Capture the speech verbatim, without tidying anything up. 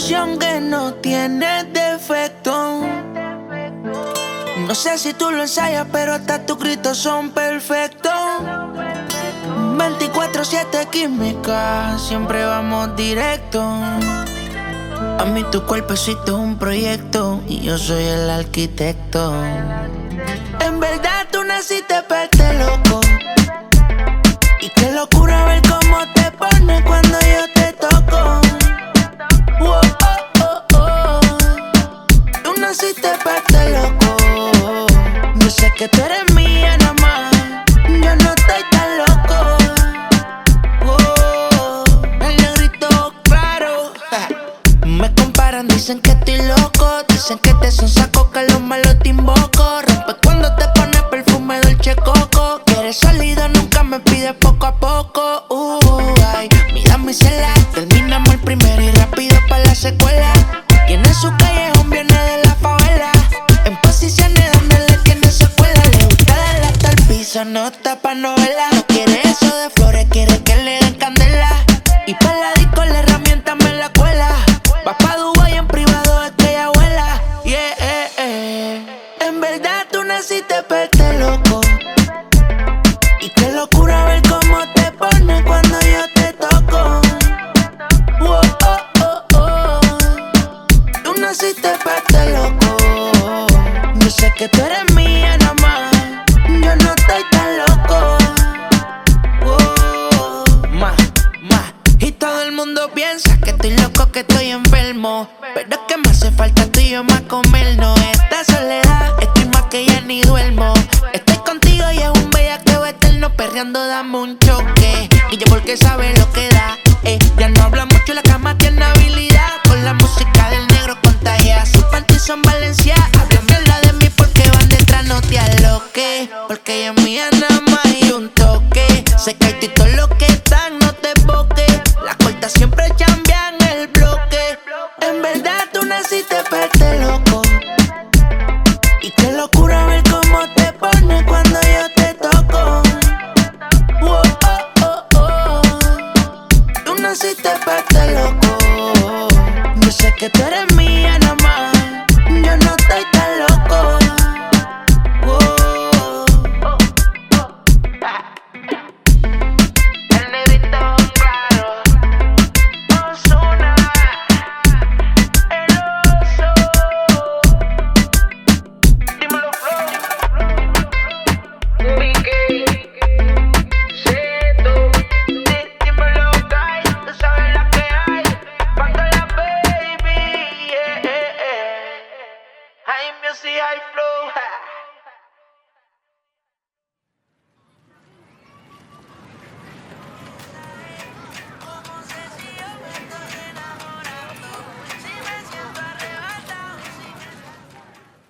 ilusión que no tiene defecto. No sé si tú lo ensayas, pero hasta tus gritos son perfectos. veinticuatro siete química, siempre vamos directo. A mí tu cuerpecito es un proyecto y yo soy el arquitecto. En verdad tú naciste para este loco. Y qué locura ver cómo te pones cuando yo te toco. Wow, oh, oh, oh. Tú naciste para este loco. Yo sé que tú eres mía nada más. Yo no estoy tan loco. Wow, el negrito claro. Me comparan, dicen que estoy loco. Dicen que te son saco, que los malos te invoco. Rompe cuando te pones perfume Dolce Coco. Quieres salido, nunca me pides poco a poco. Uh, ay, mira mi cela. Terminamos el primero y rápido para la secuela. Y en su callejón viene de la favela. En posiciones donde le tiene secuela. Le gusta darle hasta el piso, no está pa' novela. No quiere eso de flores, quiere que le den candela. Y pa' la disco la herramienta me la cuela. Va pa' Dubái en privado, es que ella vuela. Yeah, eh, eh. En verdad tú naciste pa' este loco. Y qué locura ver cómo te pones cuando yo te toco. Wow, oh, oh, oh. Tú naciste pa' este loco. Yo sé que tú eres mía nada más. Yo no estoy tan loco. Wow. Más, más. Y todo el mundo piensa que estoy loco, que estoy enfermo. Pero es que me hace falta tú y yo más comernos. Esta soledad, estoy más que ya ni duermo. Estoy contigo y es un bellaqueo eterno. Perreando dame un choque. Y yo porque sabe lo que da. Eh, ya no habla mucho, la cama tiene habilidad. Con la música del negro contagia. Sus panties son Valencia. Hablan mierda de mí porque van detrás, no te aloques. Porque ella es mía nada más y un toque. Se cae y todo lo que están, no te boques. Las cortas siempre cambian el bloque. En verdad tú naciste pa' este loco. Y qué locura ver cómo te pones cuando yo te toco. Wow, oh, oh, oh. Tú naciste pa' este loco. Yo sé que tú eres mía nada más. Yo no estoy tan loco. Wow. El negrito claro. Ozuna. El oso. Dímelo, Flow. Mickey. Zeto. Dímelo, guys. Tú sabes la que hay. Págala, baby. Yeah, yeah, yeah. High music, high flow.